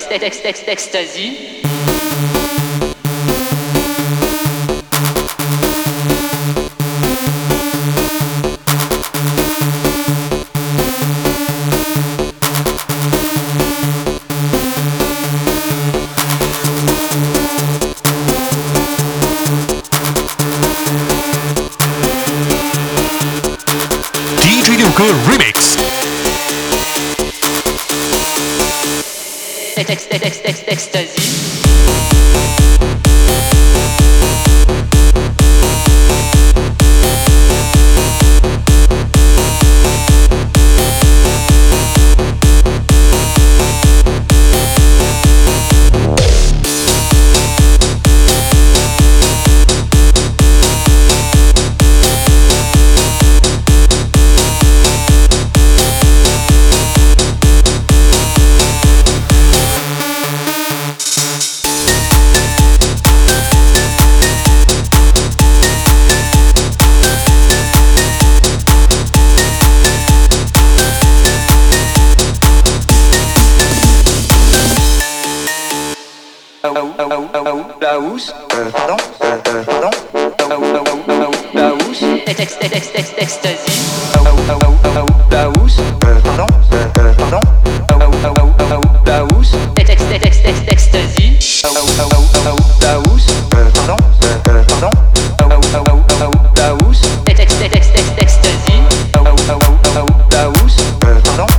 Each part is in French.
Ecstasy. DJ 六哥 Remix。 Ecstasy. La housse, pardon, la housse, Ecstasy. la housse, pardon, la housse, Ecstasy. la housse, pardon, la housse, Ecstasy. la housse, pardon,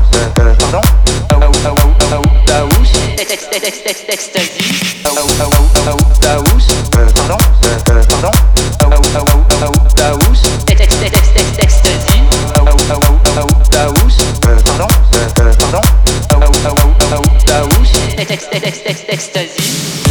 la housse, Ecstasy. la housse, pardon, la housse, Ecstasy. la housse, pardon, la housse, Ecstasy.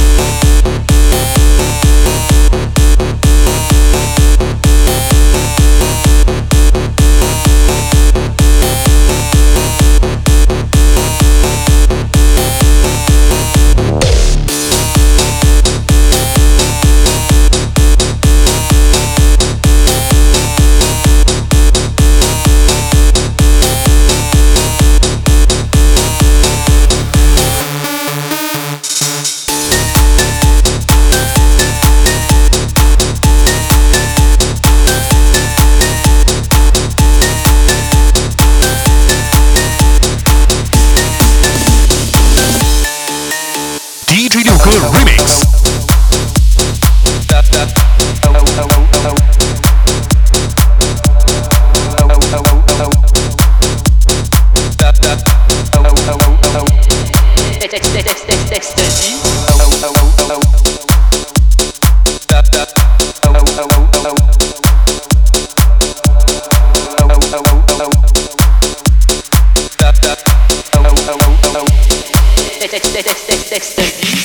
DJ 六哥 Remix。 Ecstasy. Ecstasy.